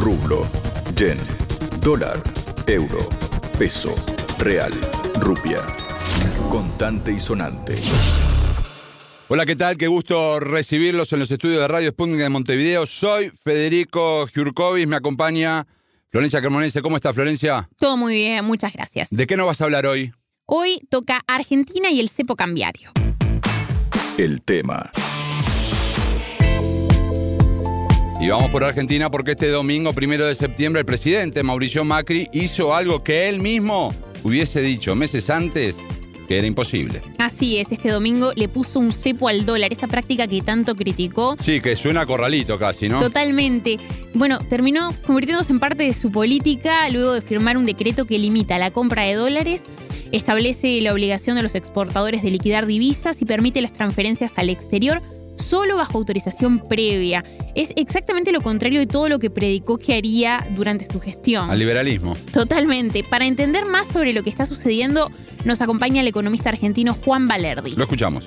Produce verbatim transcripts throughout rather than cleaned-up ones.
rublo, yen, dólar, euro, peso, real, rupia. Contante y sonante. Hola, ¿qué tal? Qué gusto recibirlos en los estudios de Radio Sputnik de Montevideo. Soy Federico Giurkovic, me acompaña Florencia Cremonese. ¿Cómo está, Florencia? Todo muy bien, muchas gracias. ¿De qué nos vas a hablar hoy? Hoy toca Argentina y el cepo cambiario. El tema. Y vamos por Argentina porque este domingo, primero de septiembre, el presidente Mauricio Macri hizo algo que él mismo hubiese dicho meses antes que era imposible. Así es, este domingo le puso un cepo al dólar, esa práctica que tanto criticó. Sí, que suena a corralito casi, ¿no? Totalmente. Bueno, terminó convirtiéndose en parte de su política luego de firmar un decreto que limita la compra de dólares, establece la obligación de los exportadores de liquidar divisas y permite las transferencias al exterior solo bajo autorización previa. Es exactamente lo contrario de todo lo que predicó que haría durante su gestión. Al liberalismo. Totalmente. Para entender más sobre lo que está sucediendo, nos acompaña el economista argentino Juan Valerdi. Lo escuchamos.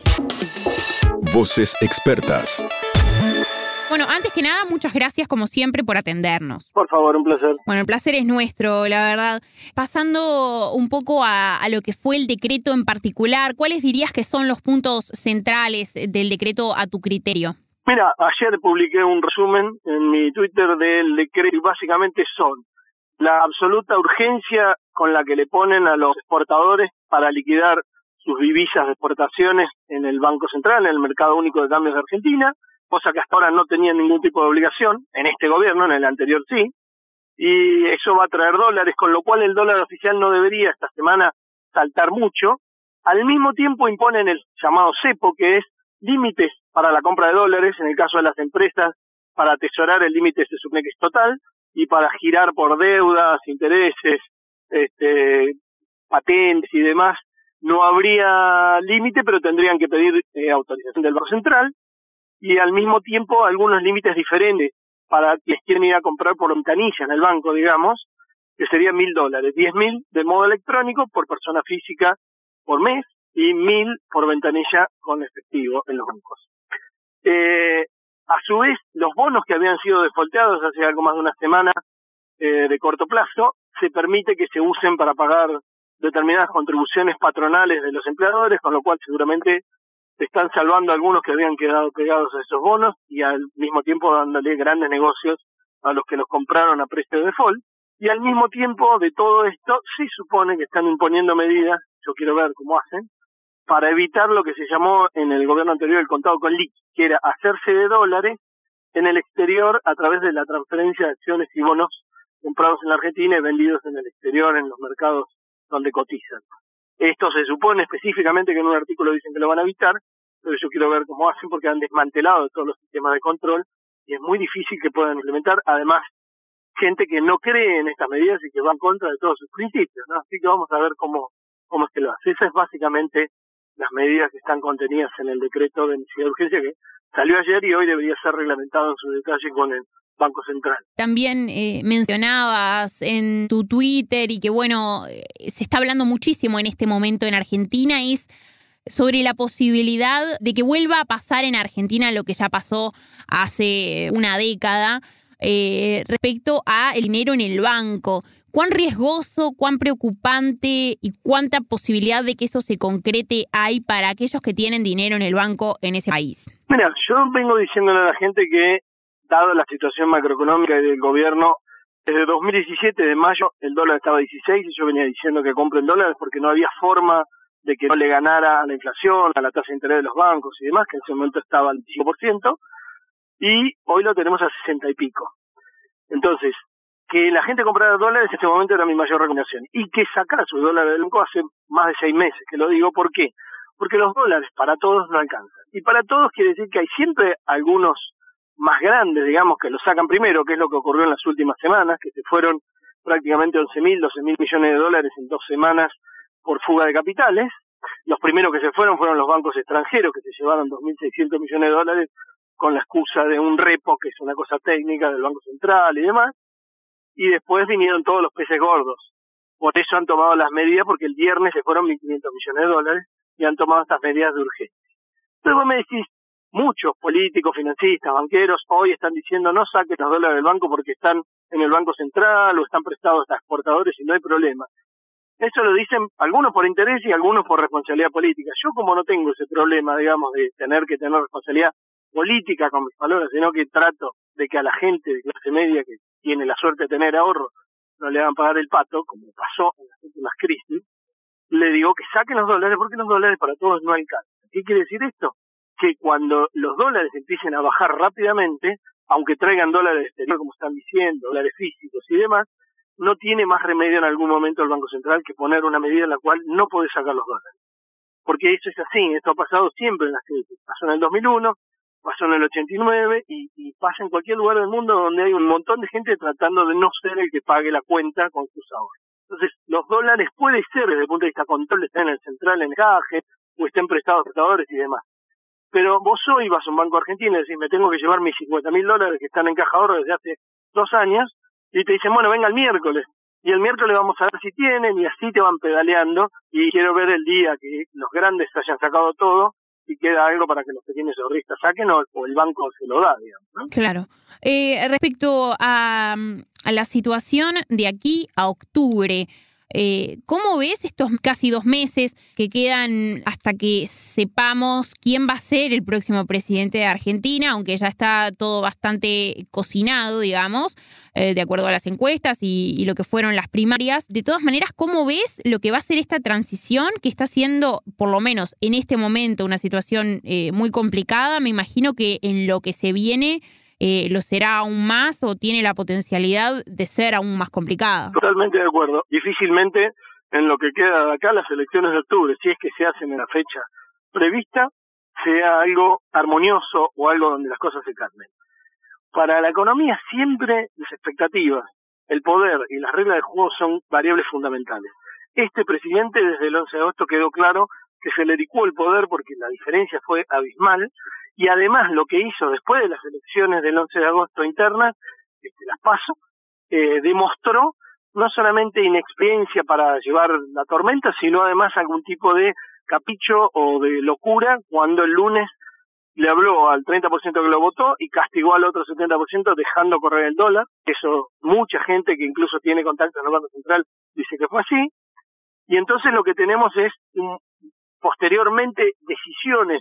Voces expertas. Bueno, antes que nada, muchas gracias como siempre por atendernos. Por favor, un placer. Bueno, el placer es nuestro, la verdad. Pasando un poco a, a lo que fue el decreto en particular, ¿cuáles dirías que son los puntos centrales del decreto a tu criterio? Mira, ayer publiqué un resumen en mi Twitter del decreto y básicamente son la absoluta urgencia con la que le ponen a los exportadores para liquidar sus divisas de exportaciones en el Banco Central, en el Mercado Único de Cambios de Argentina, cosa que hasta ahora no tenían ningún tipo de obligación, en este gobierno, en el anterior sí, y eso va a traer dólares, con lo cual el dólar oficial no debería esta semana saltar mucho. Al mismo tiempo imponen el llamado cepo, que es límites para la compra de dólares, en el caso de las empresas, para atesorar el límite se supone que es total, y para girar por deudas, intereses, este, patentes y demás, no habría límite, pero tendrían que pedir eh, autorización del Banco Central, y al mismo tiempo algunos límites diferentes para quienes quieren ir a comprar por ventanilla en el banco, digamos, que serían mil dólares, diez mil de modo electrónico por persona física por mes y mil por ventanilla con efectivo en los bancos. Eh, a su vez, los bonos que habían sido defaulteados hace algo más de una semana eh, de corto plazo, se permite que se usen para pagar determinadas contribuciones patronales de los empleadores, con lo cual seguramente se están salvando algunos que habían quedado pegados a esos bonos y al mismo tiempo dándole grandes negocios a los que los compraron a precio de default. Y al mismo tiempo de todo esto, se supone que están imponiendo medidas, yo quiero ver cómo hacen, para evitar lo que se llamó en el gobierno anterior el contado con liqui, que era hacerse de dólares en el exterior a través de la transferencia de acciones y bonos comprados en la Argentina y vendidos en el exterior en los mercados donde cotizan. Esto se supone específicamente que en un artículo dicen que lo van a evitar, pero yo quiero ver cómo hacen porque han desmantelado todos los sistemas de control y es muy difícil que puedan implementar. Además, gente que no cree en estas medidas y que va en contra de todos sus principios, ¿no? Así que vamos a ver cómo, cómo es que lo hace. Esas es básicamente las medidas que están contenidas en el decreto de necesidad de urgencia que salió ayer y hoy debería ser reglamentado en su detalle con el Banco Central. También eh, mencionabas en tu Twitter y que bueno, eh, se está hablando muchísimo en este momento en Argentina, es sobre la posibilidad de que vuelva a pasar en Argentina lo que ya pasó hace una década eh, respecto a el dinero en el banco. ¿Cuán riesgoso, cuán preocupante y cuánta posibilidad de que eso se concrete hay para aquellos que tienen dinero en el banco en ese país? Mira, yo vengo diciéndole a la gente que dado la situación macroeconómica del gobierno, desde dos mil diecisiete, de mayo, el dólar estaba a dieciséis y yo venía diciendo que compren dólares porque no había forma de que no le ganara a la inflación, a la tasa de interés de los bancos y demás, que en ese momento estaba al cinco por ciento, y hoy lo tenemos a sesenta y pico. Entonces, que la gente comprara dólares en este momento era mi mayor recomendación, y que sacara sus dólares del banco hace más de seis meses, que lo digo, ¿por qué? Porque los dólares para todos no alcanzan, y para todos quiere decir que hay siempre algunos más grandes, digamos, que lo sacan primero, que es lo que ocurrió en las últimas semanas, que se fueron prácticamente once mil, doce mil millones de dólares en dos semanas por fuga de capitales. Los primeros que se fueron fueron los bancos extranjeros, que se llevaron dos mil seiscientos millones de dólares con la excusa de un repo, que es una cosa técnica del Banco Central y demás. Y después vinieron todos los peces gordos. Por eso han tomado las medidas, porque el viernes se fueron mil quinientos millones de dólares y han tomado estas medidas de urgencia. Pero vos me decís, muchos políticos, financistas, banqueros, hoy están diciendo no saquen los dólares del banco porque están en el Banco Central o están prestados a exportadores y no hay problema. Eso lo dicen algunos por interés y algunos por responsabilidad política. Yo como no tengo ese problema, digamos, de tener que tener responsabilidad política con mis valores, sino que trato de que a la gente de clase media que tiene la suerte de tener ahorro no le hagan pagar el pato, como pasó en las últimas crisis, le digo que saquen los dólares porque los dólares para todos no alcanzan. ¿Qué quiere decir esto? Que cuando los dólares empiecen a bajar rápidamente, aunque traigan dólares exteriores, como están diciendo, dólares físicos y demás, no tiene más remedio en algún momento el Banco Central que poner una medida en la cual no puede sacar los dólares. Porque eso es así, esto ha pasado siempre en las crisis. Pasó en el dos mil uno, pasó en el ochenta y nueve y, y pasa en cualquier lugar del mundo donde hay un montón de gente tratando de no ser el que pague la cuenta con sus ahorros. Entonces, los dólares puede ser desde el punto de vista control, estén en el central en caje o estén prestados a prestadores y demás. Pero vos hoy vas a un banco argentino y decís, me tengo que llevar mis cincuenta mil dólares que están en caja de ahorro desde hace dos años, y te dicen, bueno, venga el miércoles. Y el miércoles vamos a ver si tienen, y así te van pedaleando, y quiero ver el día que los grandes hayan sacado todo, y queda algo para que los pequeños ahorristas saquen, o, o el banco se lo da, digamos, ¿no? Claro. Eh, respecto a, a la situación de aquí a octubre, Eh, ¿cómo ves estos casi dos meses que quedan hasta que sepamos quién va a ser el próximo presidente de Argentina, aunque ya está todo bastante cocinado, digamos, eh, de acuerdo a las encuestas y, y lo que fueron las primarias? De todas maneras, ¿cómo ves lo que va a ser esta transición que está siendo, por lo menos en este momento, una situación eh, muy complicada? Me imagino que en lo que se viene Eh, lo será aún más o tiene la potencialidad de ser aún más complicada. Totalmente de acuerdo. Difícilmente en lo que queda de acá las elecciones de octubre, si es que se hacen en la fecha prevista, sea algo armonioso o algo donde las cosas se calmen. Para la economía siempre las expectativas, el poder y las reglas de juego son variables fundamentales. Este presidente desde el once de agosto quedó claro que se le dedicó el poder porque la diferencia fue abismal. Y además lo que hizo después de las elecciones del once de agosto internas, este, las PASO, eh, demostró no solamente inexperiencia para llevar la tormenta, sino además algún tipo de capricho o de locura cuando el lunes le habló al treinta por ciento que lo votó y castigó al otro setenta por ciento dejando correr el dólar. Eso mucha gente que incluso tiene contacto en el Banco Central dice que fue así. Y entonces lo que tenemos es um, posteriormente decisiones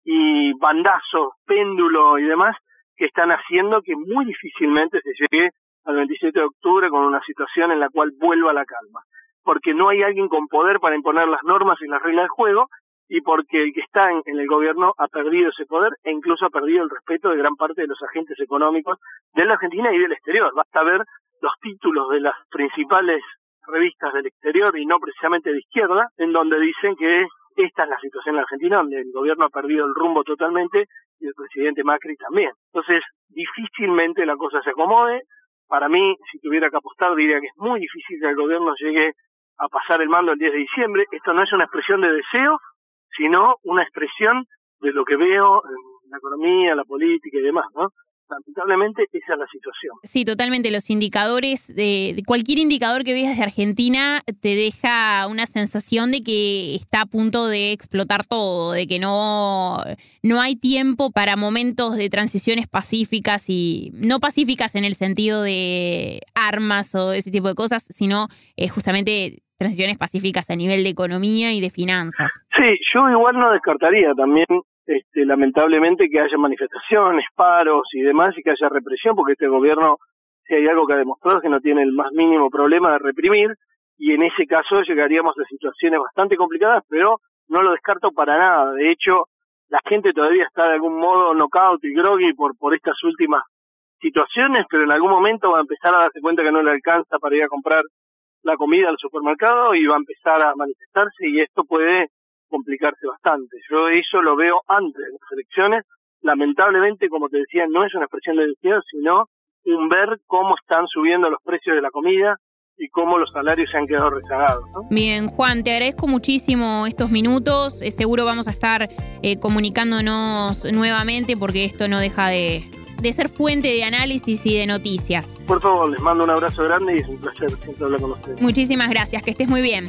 y bandazos, péndulo y demás, que están haciendo que muy difícilmente se llegue al veintisiete de octubre con una situación en la cual vuelva la calma. Porque no hay alguien con poder para imponer las normas y las reglas del juego, y porque el que está en, en el gobierno ha perdido ese poder e incluso ha perdido el respeto de gran parte de los agentes económicos de la Argentina y del exterior. Basta ver los títulos de las principales revistas del exterior y no precisamente de izquierda, en donde dicen que esta es la situación en la Argentina, donde el gobierno ha perdido el rumbo totalmente y el presidente Macri también. Entonces, difícilmente la cosa se acomode. Para mí, si tuviera que apostar, diría que es muy difícil que el gobierno llegue a pasar el mando el diez de diciembre. Esto no es una expresión de deseo, sino una expresión de lo que veo en la economía, la política y demás, ¿no? Lamentablemente esa es la situación. Sí, totalmente. Los indicadores, de, de cualquier indicador que veas de Argentina te deja una sensación de que está a punto de explotar todo, de que no, no hay tiempo para momentos de transiciones pacíficas y no pacíficas en el sentido de armas o ese tipo de cosas, sino eh, justamente transiciones pacíficas a nivel de economía y de finanzas. Sí, yo igual no descartaría también Este, lamentablemente que haya manifestaciones, paros y demás y que haya represión, porque este gobierno, si hay algo que ha demostrado, es que no tiene el más mínimo problema de reprimir, y en ese caso llegaríamos a situaciones bastante complicadas, pero no lo descarto para nada. De hecho, la gente todavía está de algún modo knockout y groggy por, por estas últimas situaciones, pero en algún momento va a empezar a darse cuenta que no le alcanza para ir a comprar la comida al supermercado y va a empezar a manifestarse, y esto puede complicarse bastante. Yo eso lo veo antes de las elecciones. Lamentablemente, como te decía, no es una expresión de deseo, sino un ver cómo están subiendo los precios de la comida y cómo los salarios se han quedado rezagados, ¿no? Bien, Juan, te agradezco muchísimo estos minutos. Eh, seguro vamos a estar eh, comunicándonos nuevamente porque esto no deja de, de ser fuente de análisis y de noticias. Por favor, les mando un abrazo grande y es un placer siempre hablar con ustedes. Muchísimas gracias, que estés muy bien.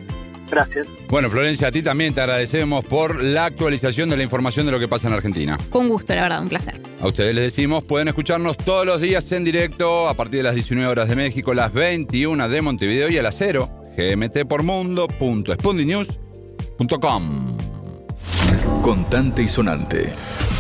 Gracias. Bueno, Florencia, a ti también te agradecemos por la actualización de la información de lo que pasa en Argentina. Fue un gusto, la verdad, un placer. A ustedes les decimos, pueden escucharnos todos los días en directo a partir de las diecinueve horas de México, las veintiuna de Montevideo y a las cero, gmtpormundo punto spundinews punto com. Contante y sonante.